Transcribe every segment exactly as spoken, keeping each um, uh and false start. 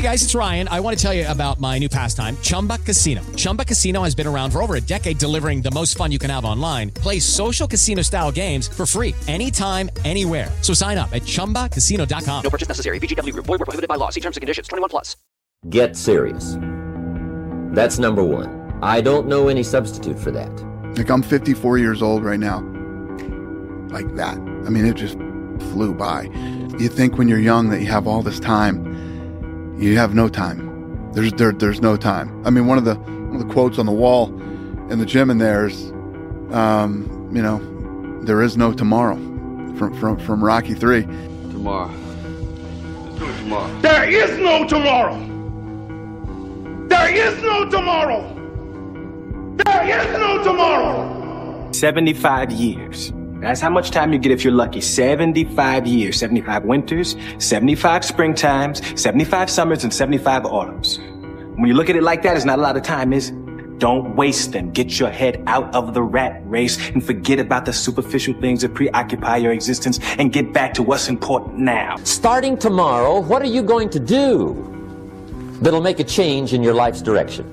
Hey guys, it's Ryan. I want to tell you about my new pastime, Chumba Casino. Chumba Casino has been around for over a decade, delivering the most fun you can have online. Play social casino-style games for free anytime, anywhere. So sign up at chumba casino dot com. No purchase necessary. V G W Group. Void where prohibited by law. See terms and conditions. twenty-one plus. Get serious. That's number one. I don't know any substitute for that. Like, I'm fifty-four years old right now. Like that. I mean, it just flew by. You think when you're young that you have all this time. You have no time. There's there, there's no time. I mean, one of the one of the quotes on the wall in the gym in there is, um, you know, there is no tomorrow, from from from Rocky three. Tomorrow. Let's do it tomorrow. There is no tomorrow. There is no tomorrow. There is no tomorrow. seventy-five years. That's how much time you get if you're lucky. seventy-five years, seventy-five winters, seventy-five springtimes, seventy-five summers, and seventy-five autumns. When you look at it like that, it's not a lot of time, is it? Don't waste them. Get your head out of the rat race and forget about the superficial things that preoccupy your existence and get back to what's important now. Starting tomorrow, what are you going to do that'll make a change in your life's direction?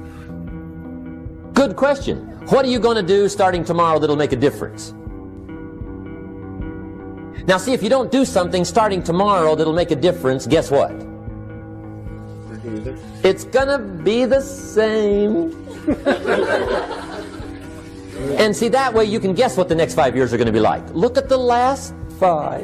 Good question. What are you going to do starting tomorrow that'll make a difference? Now, see, if you don't do something starting tomorrow that'll make a difference, guess what? It's gonna be the same. And see, that way you can guess what the next five years are gonna be like. Look at the last five.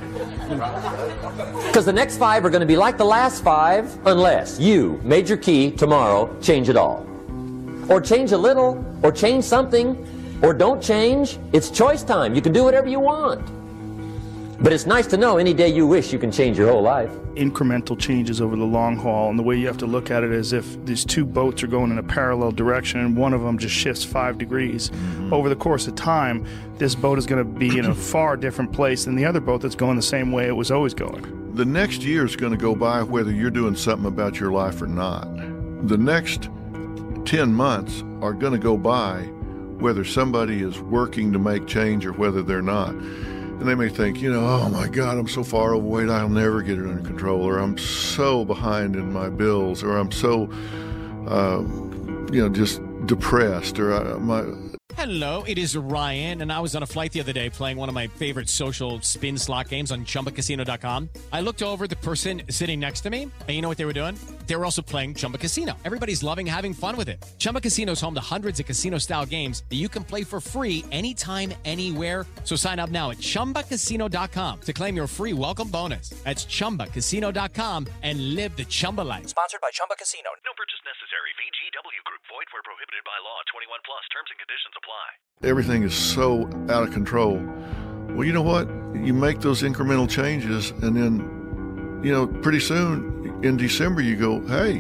Because the next five are gonna be like the last five unless you, Major Key, tomorrow, change it all. Or change a little, or change something, or don't change. It's choice time. You can do whatever you want. But it's nice to know any day you wish you can change your whole life. Incremental changes over the long haul, and the way you have to look at it is if these two boats are going in a parallel direction and one of them just shifts five degrees. Mm-hmm. Over the course of time, this boat is going to be in a far different place than the other boat that's going the same way it was always going. The next year is going to go by whether you're doing something about your life or not. The next ten months are going to go by whether somebody is working to make change or whether they're not. And they may think, you know, oh my God, I'm so far overweight, I'll never get it under control, or I'm so behind in my bills, or I'm so, uh, you know, just depressed, or uh, my... Hello, it is Ryan, and I was on a flight the other day playing one of my favorite social spin slot games on chumba casino dot com. I looked over at the person sitting next to me, and you know what they were doing? They were also playing Chumba Casino. Everybody's loving having fun with it. Chumba Casino is home to hundreds of casino-style games that you can play for free anytime, anywhere. So sign up now at chumba casino dot com to claim your free welcome bonus. That's chumba casino dot com and live the Chumba life. Sponsored by Chumba Casino. No purchase necessary. V G W Group. Void where prohibited by law. twenty-one plus. Terms and conditions apply. Everything is so out of control. Well, you know what? You make those incremental changes, and then, you know, pretty soon in December you go, hey,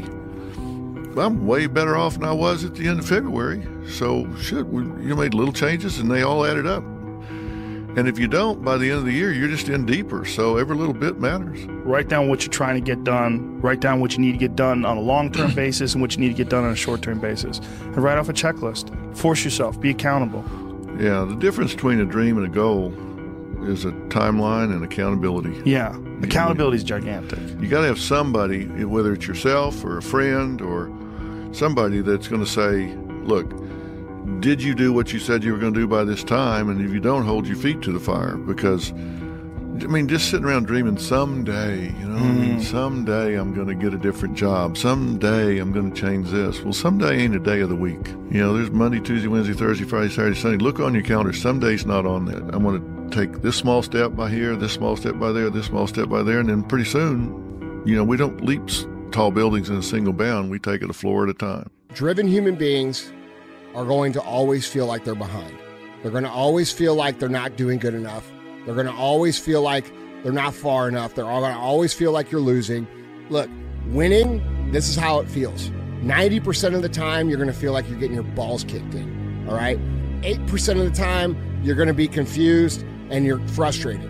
I'm way better off than I was at the end of February. So, shit, we, you made little changes, and they all added up. And if you don't, by the end of the year, you're just in deeper. So every little bit matters. Write down what you're trying to get done. Write down what you need to get done on a long-term basis and what you need to get done on a short-term basis. And write off a checklist. Force yourself. Be accountable. Yeah, the difference between a dream and a goal is a timeline and accountability. Yeah, accountability is gigantic. You got to have somebody, whether it's yourself or a friend or somebody that's going to say, look, did you do what you said you were going to do by this time? And if you don't, hold your feet to the fire. Because, I mean, just sitting around dreaming someday, you know, mm. I mean, someday I'm going to get a different job. Someday I'm going to change this. Well, someday ain't a day of the week. You know, there's Monday, Tuesday, Wednesday, Thursday, Friday, Saturday, Sunday. Look on your calendar. Some days not on that. I'm going to take this small step by here, this small step by there, this small step by there. And then pretty soon, you know, we don't leap tall buildings in a single bound. We take it a floor at a time. Driven human beings are going to always feel like they're behind. They're going to always feel like they're not doing good enough. They're going to always feel like they're not far enough. They're all going to always feel like you're losing. Look, winning, this is how it feels. ninety percent of the time, you're going to feel like you're getting your balls kicked in, all right? eight percent of the time, you're going to be confused and you're frustrated.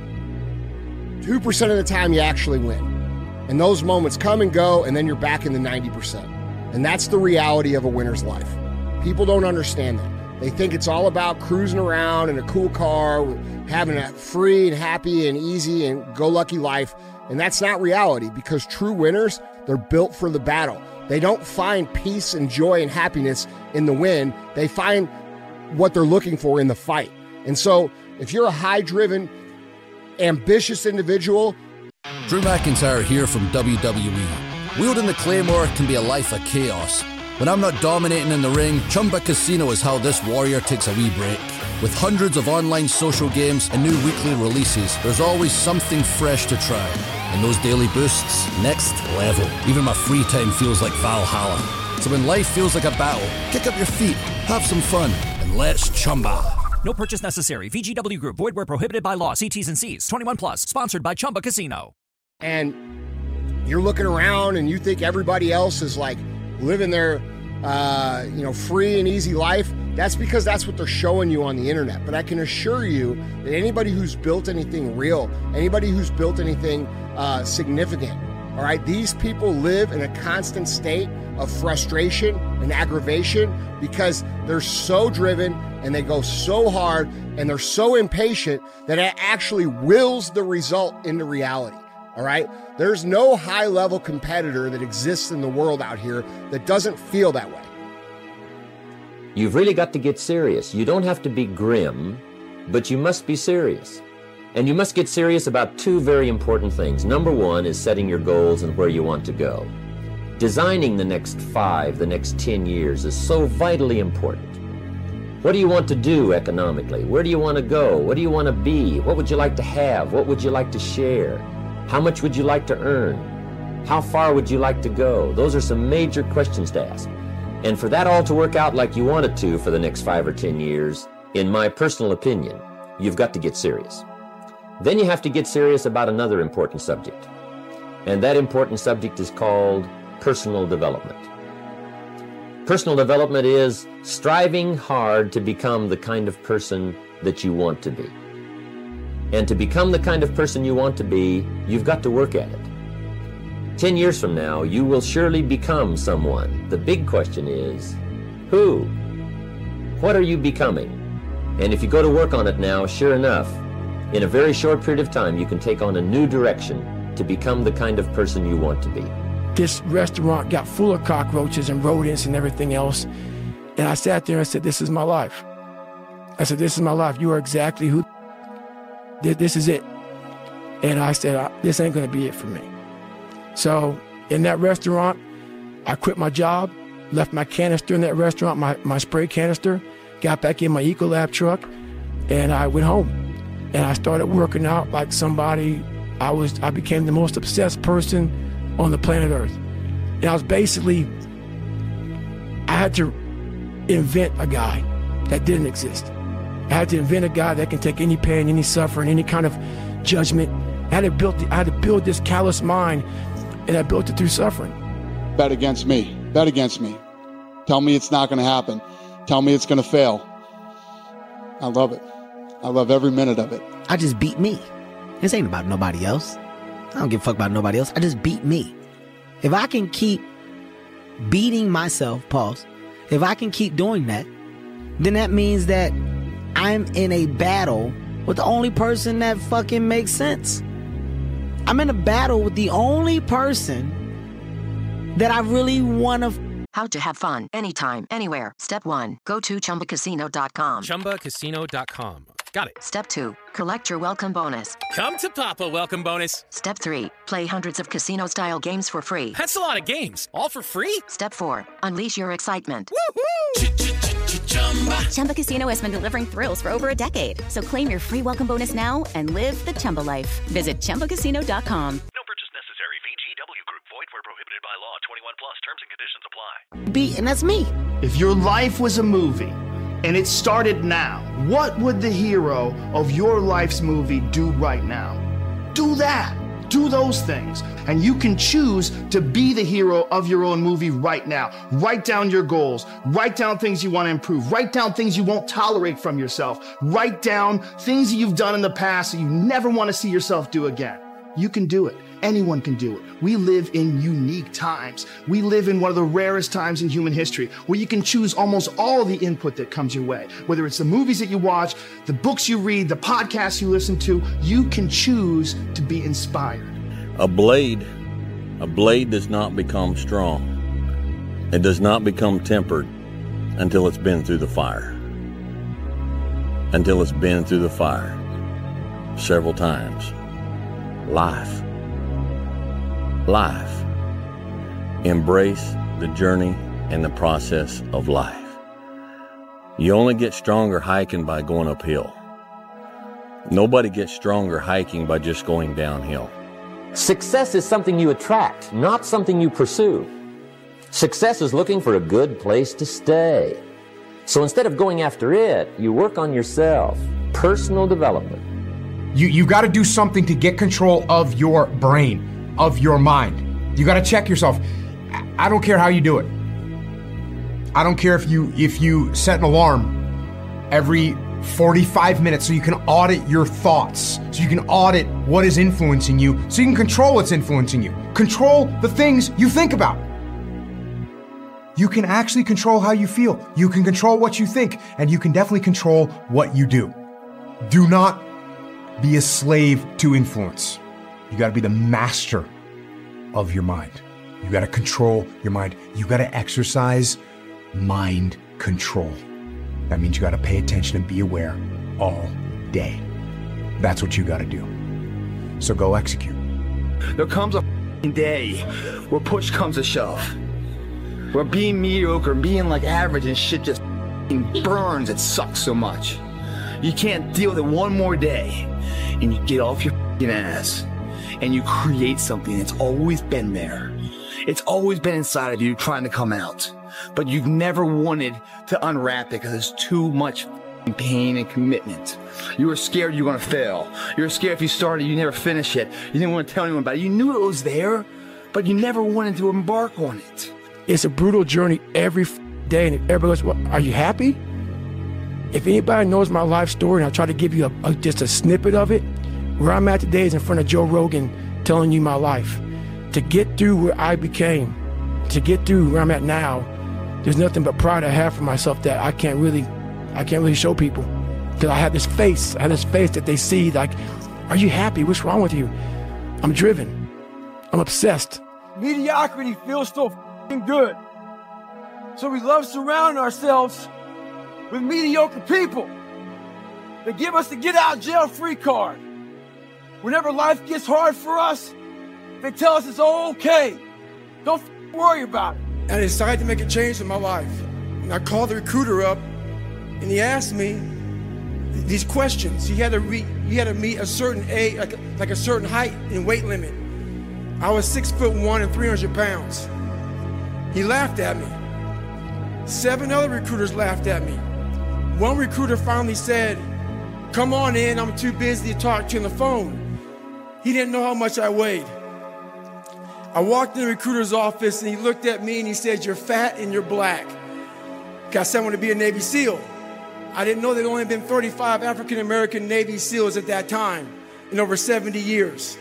two percent of the time, you actually win. And those moments come and go, and then you're back in the ninety percent. And that's the reality of a winner's life. People don't understand that. They think it's all about cruising around in a cool car, having a free and happy and easy and go-lucky life. And that's not reality, because true winners, They're built for the battle. They don't find peace and joy and happiness in the win. They find what they're looking for in the fight. And so if you're a high-driven, ambitious individual. Drew McIntyre here from W W E. Wielding the Claymore can be a life of chaos. When I'm not dominating in the ring, Chumba Casino is how this warrior takes a wee break. With hundreds of online social games and new weekly releases, there's always something fresh to try. And those daily boosts, next level. Even my free time feels like Valhalla. So when life feels like a battle, kick up your feet, have some fun, and let's Chumba. No purchase necessary. V G W Group. Void where prohibited by law. See T's and C's. twenty-one plus. Sponsored by Chumba Casino. And you're looking around and you think everybody else is like living their, uh, you know, free and easy life. That's because that's what they're showing you on the internet. But I can assure you that anybody who's built anything real, anybody who's built anything uh, significant, all right, these people live in a constant state of frustration and aggravation because they're so driven and they go so hard and they're so impatient that it actually wills the result into reality. All right. There's no high level competitor that exists in the world out here that doesn't feel that way. You've really got to get serious. You don't have to be grim, but you must be serious. And you must get serious about two very important things. Number one is setting your goals and where you want to go. Designing the next five, the next ten years is so vitally important. What do you want to do economically? Where do you want to go? What do you want to be? What would you like to have? What would you like to share? How much would you like to earn? How far would you like to go? Those are some major questions to ask. And for that all to work out like you want it to for the next five or ten years, in my personal opinion, you've got to get serious. Then you have to get serious about another important subject. And that important subject is called personal development. Personal development is striving hard to become the kind of person that you want to be. And to become the kind of person you want to be, you've got to work at it. Ten years from now, you will surely become someone. The big question is, who? What are you becoming? And if you go to work on it now, sure enough, in a very short period of time, you can take on a new direction to become the kind of person you want to be. This restaurant got full of cockroaches and rodents and everything else. And I sat there and said, this is my life. I said, this is my life. You are exactly who. This is it. And I said, this ain't going to be it for me. So in that restaurant, I quit my job, left my canister in that restaurant, my, my spray canister, got back in my Ecolab truck, and I went home. And I started working out like somebody. I was. I became the most obsessed person on the planet Earth. And I was basically, I had to invent a guy that didn't exist. I had to invent a guy that can take any pain, any suffering, any kind of judgment. I had to build, I had to build this callous mind, and I built it through suffering. Bet against me. Bet against me. Tell me it's not going to happen. Tell me it's going to fail. I love it. I love every minute of it. I just beat me. This ain't about nobody else. I don't give a fuck about nobody else. I just beat me. If I can keep beating myself, pause, if I can keep doing that, then that means that I'm in a battle with the only person that fucking makes sense. I'm in a battle with the only person that I really want to. How to have fun anytime, anywhere. Step one, go to Chumba Casino dot com. Chumba Casino dot com. Got it. Step two, collect your welcome bonus. Come to Papa welcome bonus. Step three, play hundreds of casino-style games for free. That's a lot of games, all for free? Step four, unleash your excitement. Woohoo! Chumba Casino has been delivering thrills for over a decade. So claim your free welcome bonus now and live the Chumba life. Visit Chumba Casino dot com. No purchase necessary. V G W Group. Void where prohibited by law. twenty-one plus. Terms and conditions apply. Beat, and that's me. If your life was a movie and it started now, what would the hero of your life's movie do right now? Do that. Do those things. And you can choose to be the hero of your own movie right now. Write down your goals. Write down things you want to improve. Write down things you won't tolerate from yourself. Write down things that you've done in the past that you never want to see yourself do again. You can do it. Anyone can do it. We live in unique times. We live in one of the rarest times in human history where you can choose almost all the input that comes your way. Whether it's the movies that you watch, the books you read, the podcasts you listen to, you can choose to be inspired. A blade A blade does not become strong. It does not become tempered until it's been through the fire. Until it's been through the fire several times. Life. Life. Embrace the journey and the process of life. You only get stronger hiking by going uphill. Nobody gets stronger hiking by just going downhill. Success is something you attract, not something you pursue. Success is looking for a good place to stay. So instead of going after it, you work on yourself. Personal development. You you got to do something to get control of your brain, of your mind. You got to check yourself. I don't care how you do it. I don't care if you if you set an alarm every forty-five minutes so you can audit your thoughts, so you can audit what is influencing you, so you can control what's influencing you. Control the things you think about. You can actually control how you feel. You can control what you think, and you can definitely control what you do. Do not be a slave to influence. You got to be the master of your mind. You got to control your mind. You got to exercise mind control. That means you got to pay attention and be aware all day. That's what you got to do. So go execute. There comes a day where push comes to shove. Where being mediocre, being like average and shit just burns. It sucks so much. You can't deal with it one more day. And you get off your ass and you create something that's always been there. It's always been inside of you trying to come out. But you've never wanted to unwrap it because there's too much pain and commitment. You were scared you were going to fail. You were scared if you started, you never finish it. You didn't want to tell anyone about it. You knew it was there, but you never wanted to embark on it. It's a brutal journey every day, and if everybody goes, well, are you happy? If anybody knows my life story, and I try to give you a, a, just a snippet of it, where I'm at today is in front of Joe Rogan telling you my life. To get through where I became, to get through where I'm at now, there's nothing but pride I have for myself that I can't really, I can't really show people. Because I have this face, I have this face that they see like, are you happy? What's wrong with you? I'm driven. I'm obsessed. Mediocrity feels so f***ing good. So we love surrounding ourselves with mediocre people. They give us the get out jail free card. Whenever life gets hard for us, they tell us it's okay. Don't f- worry about it. And I decided to make a change in my life. And I called the recruiter up, and he asked me th- these questions. He had to re- he had to meet a certain age, like a, like a certain height and weight limit. I was six foot one and three hundred pounds. He laughed at me. Seven other recruiters laughed at me. One recruiter finally said, "Come on in, I'm too busy to talk to you on the phone." He didn't know how much I weighed. I walked in the recruiter's office and he looked at me and he said, "You're fat and you're black." I said I want to be a Navy SEAL. I didn't know there had only been thirty-five African American Navy SEALs at that time in over seventy years.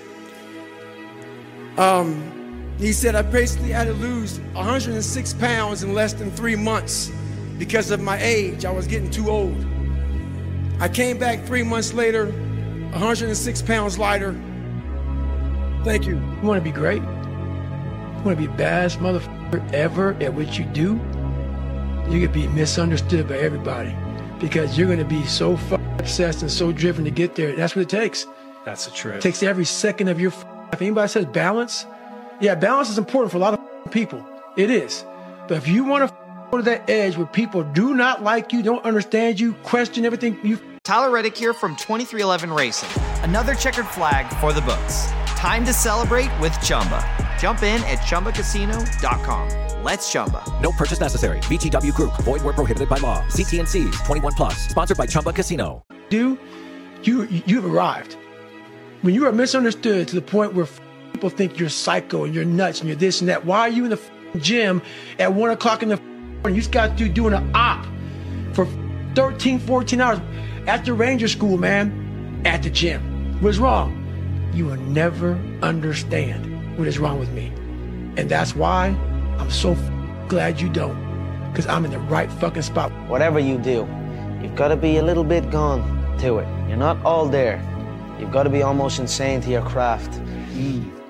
Um, he said I basically had to lose one hundred six pounds in less than three months because of my age. I was getting too old. I came back three months later, one hundred six pounds lighter. Thank you. You want to be great? You want to be the baddest motherfucker ever at what you do? You could be misunderstood by everybody because you're going to be so f- obsessed and so driven to get there. That's what it takes. That's the truth. It takes every second of your f- If anybody says balance, yeah, balance is important for a lot of f- people. It is. But if you want to f- go to that edge where people do not like you, don't understand you, question everything you... Tyler Reddick here from twenty-three eleven Racing. Another checkered flag for the books. Time to celebrate with Chumba. Jump in at Chumba Casino dot com. Let's Chumba. No purchase necessary. V G W Group. Void where prohibited by law. See T and C's. twenty-one plus. Sponsored by Chumba Casino. Do you you've arrived. When you are misunderstood to the point where f- people think you're psycho and you're nuts and you're this and that, why are you in the f- gym at one o'clock in the f- morning? You just got to doing an op for thirteen, fourteen hours after Ranger School, man, at the gym. What's wrong? You will never understand what is wrong with me. And that's why I'm so f- glad you don't. Because I'm in the right fucking spot. Whatever you do, you've got to be a little bit gone to it. You're not all there. You've got to be almost insane to your craft. Mm.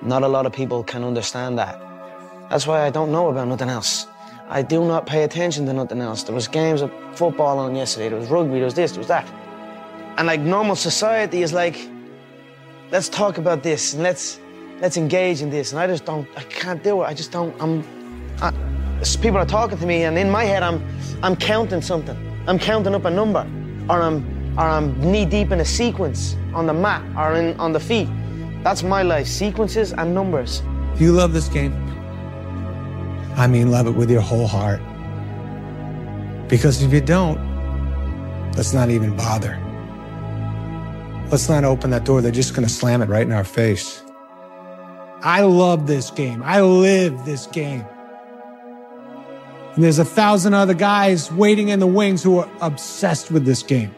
Not a lot of people can understand that. That's why I don't know about nothing else. I do not pay attention to nothing else. There was games of football on yesterday, there was rugby, there was this, there was that. And like normal society is like, let's talk about this and let's let's engage in this. And I just don't, I can't do it. I just don't, I'm, I, people are talking to me and in my head I'm I'm counting something. I'm counting up a number, or I'm or I'm knee deep in a sequence on the mat or in on the feet. That's my life, sequences and numbers. Do you love this game? I mean, love it with your whole heart. Because if you don't, let's not even bother. Let's not open that door. They're just going to slam it right in our face. I love this game. I live this game. And there's a thousand other guys waiting in the wings who are obsessed with this game.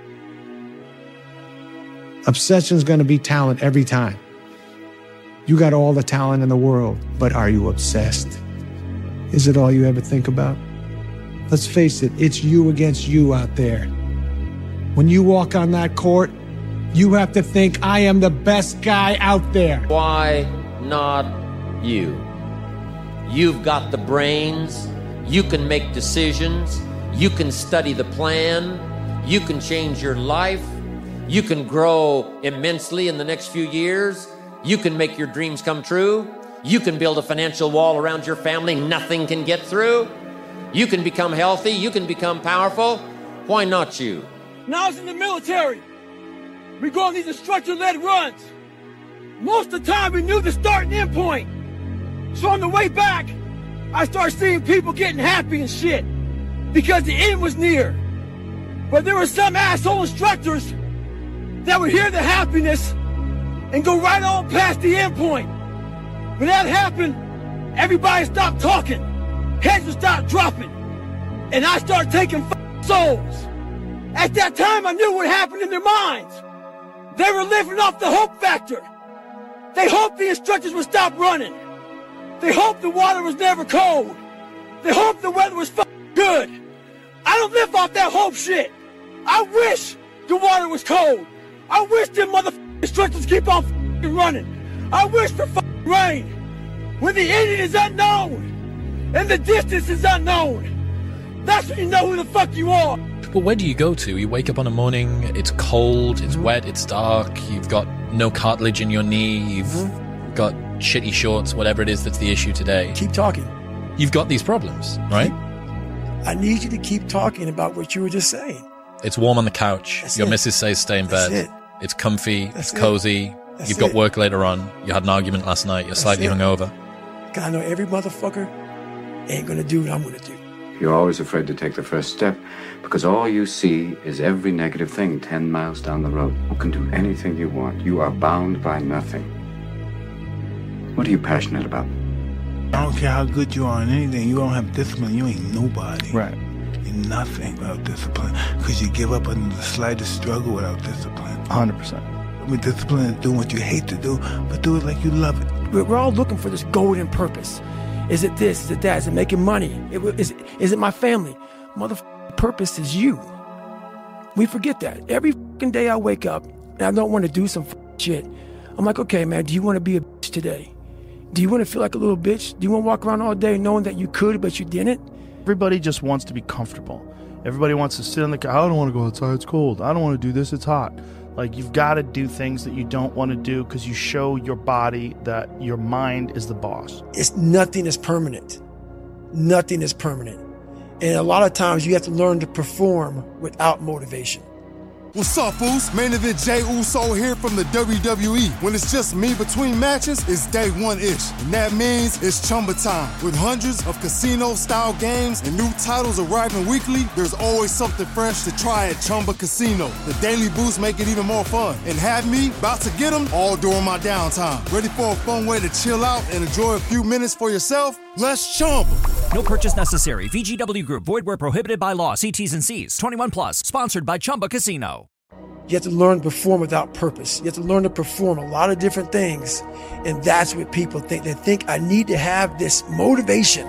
Obsession's going to be talent every time. You got all the talent in the world, but are you obsessed? Is it all you ever think about? Let's face it, it's you against you out there. When you walk on that court, you have to think, I am the best guy out there. Why not you? You've got the brains. You can make decisions. You can study the plan. You can change your life. You can grow immensely in the next few years. You can make your dreams come true. You can build a financial wall around your family nothing can get through. You can become healthy. You can become powerful. Why not you? When I was in the military, we go on these instructor-led runs. Most of the time, we knew the start and end point. So on the way back, I started seeing people getting happy and shit because the end was near. But there were some asshole instructors that would hear the happiness and go right on past the end point. When that happened, everybody stopped talking. Heads would stop dropping. And I started taking f- souls. At that time, I knew what happened in their minds. They were living off the hope factor. They hoped the instructors would stop running. They hoped the water was never cold. They hoped the weather was f- good. I don't live off that hope shit. I wish the water was cold. I wish them motherfucking instructors keep on f- running. I wish for f- rain. When the ending is unknown and the distance is unknown, that's when you know who the fuck you are. But where do you go to? You wake up on a morning, it's cold, it's wet, it's dark, you've got no cartilage in your knee, you've mm-hmm. got shitty shorts, whatever it is that's the issue today. Keep talking. You've got these problems, right? I need you to keep talking about what you were just saying. It's warm on the couch. That's your it. missus says stay in bed. That's it. It's comfy, That's it's cozy. That's You've got it. work later on. You had an argument last night. You're That's slightly it. hungover. God, I know every motherfucker ain't gonna do what I'm gonna do. You're always afraid to take the first step because all you see is every negative thing ten miles down the road. You can do anything you want. You are bound by nothing. What are you passionate about? I don't care how good you are in anything. You don't have discipline. You ain't nobody. Right. You're nothing without discipline because you give up under the slightest struggle without discipline. one hundred percent. I mean, discipline is doing what you hate to do, but do it like you love it. We're we're all looking for this golden purpose. Is it this? Is it that? Is it making money? It- Is, is it my family? Motherfucking purpose is you. We forget that. Every fucking day I wake up and I don't want to do some fucking shit. I'm like, okay, man, do you want to be a bitch today? Do you want to feel like a little bitch? Do you want to walk around all day knowing that you could, but you didn't? Everybody just wants to be comfortable. Everybody wants to sit in the car. I don't want to go outside. It's cold. I don't want to do this. It's hot. Like, you've got to do things that you don't want to do because you show your body that your mind is the boss. It's nothing is permanent. Nothing is permanent. And a lot of times you have to learn to perform without motivation. What's up, Foos? Main event Jey Uso here from the W W E. When it's just me between matches, it's day one-ish. And that means it's Chumba time. With hundreds of casino-style games and new titles arriving weekly, there's always something fresh to try at Chumba Casino. The daily boosts make it even more fun. And have me about to get them all during my downtime. Ready for a fun way to chill out and enjoy a few minutes for yourself? Let's Chumba. No purchase necessary. V G W Group. Void where prohibited by law. See T's and C's. twenty-one plus. Sponsored by Chumba Casino. You have to learn to perform without purpose. You have to learn to perform a lot of different things. And that's what people think. They think I need to have this motivation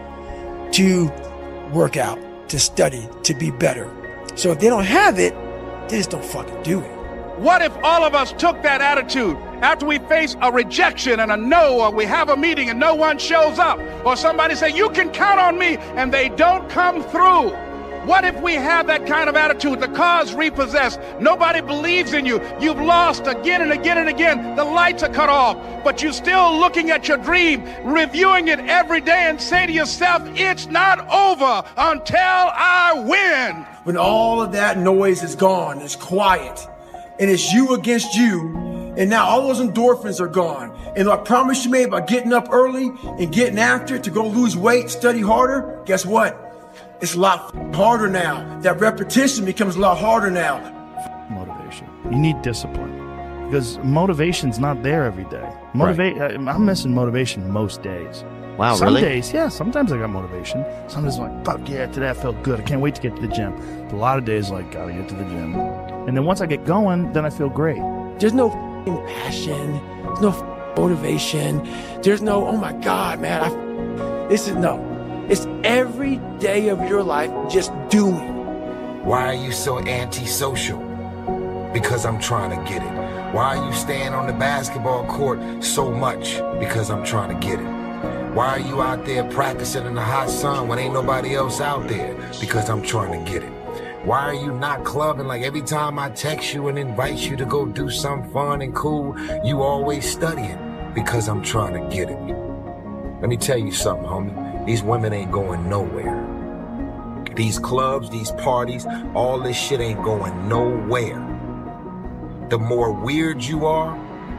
to work out, to study, to be better. So if they don't have it, they just don't fucking do it. What if all of us took that attitude after we face a rejection and a no, or we have a meeting and no one shows up, or somebody say, you can count on me, and they don't come through. What if we have that kind of attitude? The car's repossessed. Nobody believes in you. You've lost again and again and again. The lights are cut off, but you're still looking at your dream, reviewing it every day, and say to yourself, it's not over until I win. When all of that noise is gone, it's quiet, and it's you against you, and now all those endorphins are gone. And the promise you made about getting up early and getting after it to go lose weight, study harder, guess what? It's a lot harder now. That repetition becomes a lot harder now. Motivation. You need discipline. Because motivation's not there every day. Motivate. Right. I'm missing motivation most days. Wow, Some really? Some days, yeah. Sometimes I got motivation. Sometimes I'm like, fuck yeah, today I felt good. I can't wait to get to the gym. But a lot of days, like, gotta get to the gym. And then once I get going, then I feel great. There's no passion. There's no motivation. There's no, oh my God, man. I, this is no. It's every day of your life just doing. Why are you so antisocial? Because I'm trying to get it. Why are you staying on the basketball court so much? Because I'm trying to get it. Why are you out there practicing in the hot sun when ain't nobody else out there? Because I'm trying to get it. Why are you not clubbing like every time I text you and invite you to go do something fun and cool, you always studying? Because I'm trying to get it. Let me tell you something, homie. These women ain't going nowhere. These clubs, these parties, all this shit ain't going nowhere. The more weird you are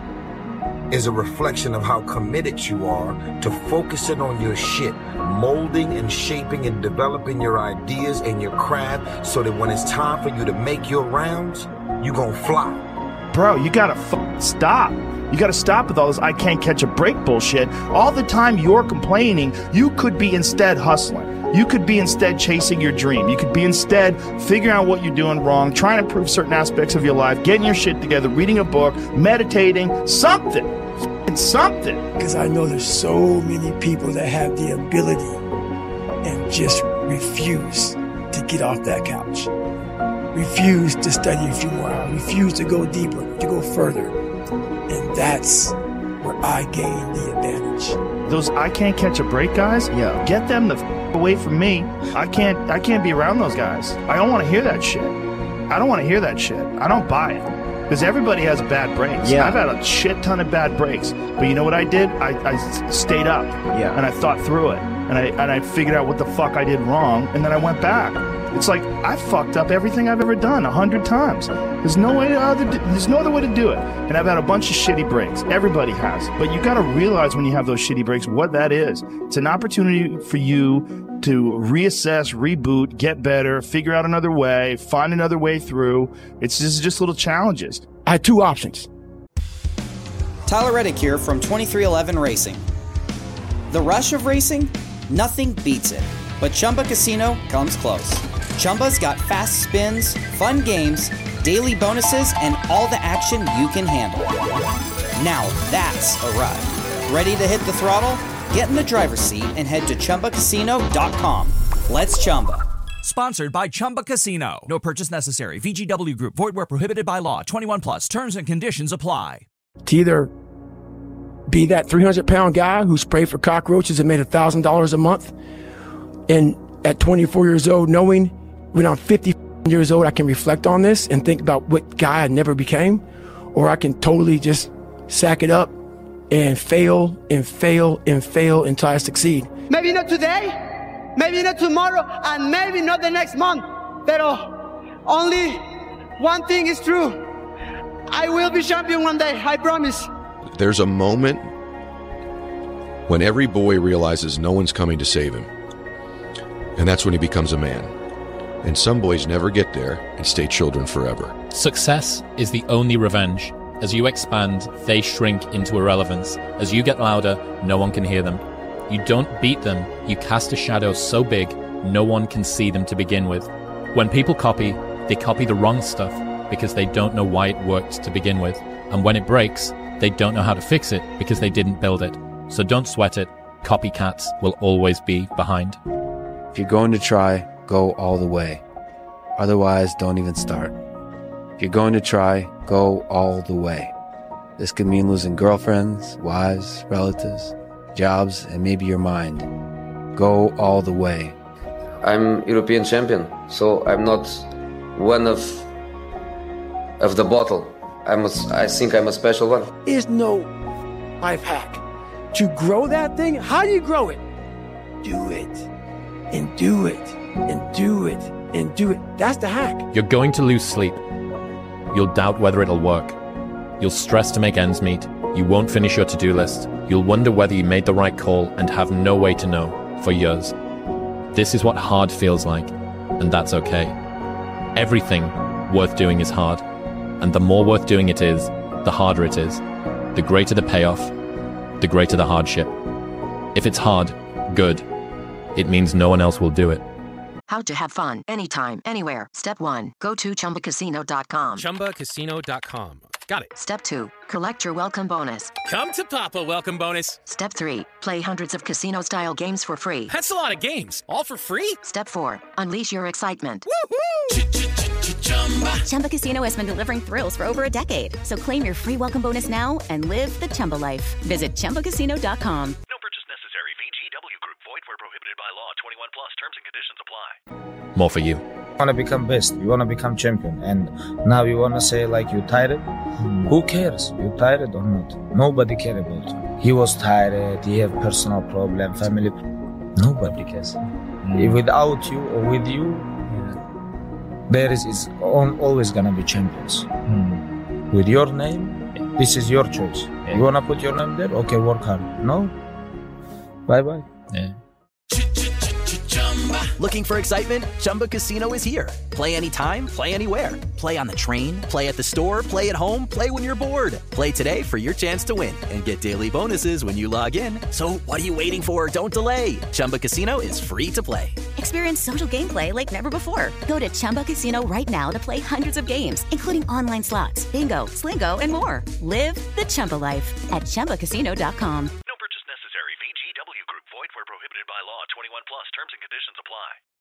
is a reflection of how committed you are to focusing on your shit, molding and shaping and developing your ideas and your craft so that when it's time for you to make your rounds, you gonna fly. Bro, you gotta f- stop. You gotta stop with all this I can't catch a break bullshit. All the time you're complaining, you could be instead hustling. You could be instead chasing your dream. You could be instead figuring out what you're doing wrong, trying to improve certain aspects of your life, getting your shit together, reading a book, meditating, something. It's something. Because I know there's so many people that have the ability and just refuse to get off that couch. Refuse to study a few more hours. Refuse to go deeper, to go further. And that's where I gain the advantage. Those I can't catch a break guys, yeah, get them the f- away from me. I can't I can't be around those guys. I don't want to hear that shit. I don't want to hear that shit. I don't buy it. Because everybody has bad breaks. Yeah. I've had a shit ton of bad breaks. But you know what I did? I, I stayed up. Yeah. And I thought through it. And I and I figured out what the fuck I did wrong. And then I went back. It's like I fucked up everything I've ever done a hundred times. There's no way other. There's no other way to do it. And I've had a bunch of shitty breaks. Everybody has. But you got to realize when you have those shitty breaks what that is. It's an opportunity for you to reassess, reboot, get better, figure out another way, find another way through. It's just just little challenges. I had two options. Tyler Reddick here from twenty-three eleven Racing. The rush of racing, nothing beats it. But Chumba Casino comes close. Chumba's got fast spins, fun games, daily bonuses, and all the action you can handle. Now that's a ride. Ready to hit the throttle? Get in the driver's seat and head to Chumba Casino dot com. Let's Chumba. Sponsored by Chumba Casino. No purchase necessary. V G W Group. Void where prohibited by law. twenty-one plus. Terms and conditions apply. To either be that three hundred pound guy who sprayed for cockroaches and made one thousand dollars a month, and at twenty-four years old, knowing when I'm fifty years old, I can reflect on this and think about what guy I never became, or I can totally just sack it up and fail and fail and fail until I succeed. Maybe not today, maybe not tomorrow, and maybe not the next month, pero only one thing is true. I will be champion one day, I promise. There's a moment when every boy realizes no one's coming to save him. And that's when he becomes a man. And some boys never get there and stay children forever. Success is the only revenge. As you expand, they shrink into irrelevance. As you get louder, no one can hear them. You don't beat them, you cast a shadow so big, no one can see them to begin with. When people copy, they copy the wrong stuff because they don't know why it worked to begin with. And when it breaks, they don't know how to fix it because they didn't build it. So don't sweat it. Copycats will always be behind. If you're going to try, go all the way. Otherwise, don't even start. If you're going to try, go all the way. This could mean losing girlfriends, wives, relatives, jobs, and maybe your mind. Go all the way. I'm European champion, so I'm not one of of the bottle. I'm a, I think I'm a special one. There's no life hack. To grow that thing, how do you grow it? Do it, and do it, and do it, and do it. That's the hack. You're going to lose sleep. You'll doubt whether it'll work. You'll stress to make ends meet. You won't finish your to-do list. You'll wonder whether you made the right call and have no way to know for years. This is what hard feels like, and that's okay. Everything worth doing is hard, and the more worth doing it is, the harder it is. The greater the payoff, the greater the hardship. If it's hard, good. It means no one else will do it. How to have fun anytime, anywhere. Step one, go to chumba casino dot com. chumba casino dot com. Got it. Step two, collect your welcome bonus. Come to Papa welcome bonus. Step three, play hundreds of casino-style games for free. That's a lot of games, all for free? Step four, unleash your excitement. Woohoo! Chumba Casino has been delivering thrills for over a decade. So claim your free welcome bonus now and live the Chumba life. Visit chumba casino dot com. No purchase necessary. V G W Group. Void where prohibited by law. twenty-one plus. Terms and conditions apply. More for you. You want to become best. You want to become champion. And now you want to say like you tired? Who cares? You tired or not? Nobody cares about you. He was tired. He have personal problem, family. Nobody cares. Mm. Without you or with you, there is, is always gonna be champions. Mm. With your name, yeah. This is your choice. Yeah. You wanna put your name there? Okay, work hard. No? Bye bye. Yeah. Looking for excitement? Chumba Casino is here. Play anytime, play anywhere. Play on the train, play at the store, play at home, play when you're bored. Play today for your chance to win and get daily bonuses when you log in. So what are you waiting for? Don't delay. Chumba Casino is free to play. Experience social gameplay like never before. Go to Chumba Casino right now to play hundreds of games, including online slots, bingo, Slingo, and more. Live the Chumba life at chumba casino dot com. No purchase necessary. V G W Group. Void where prohibited by law. twenty-one plus. Terms and conditions apply.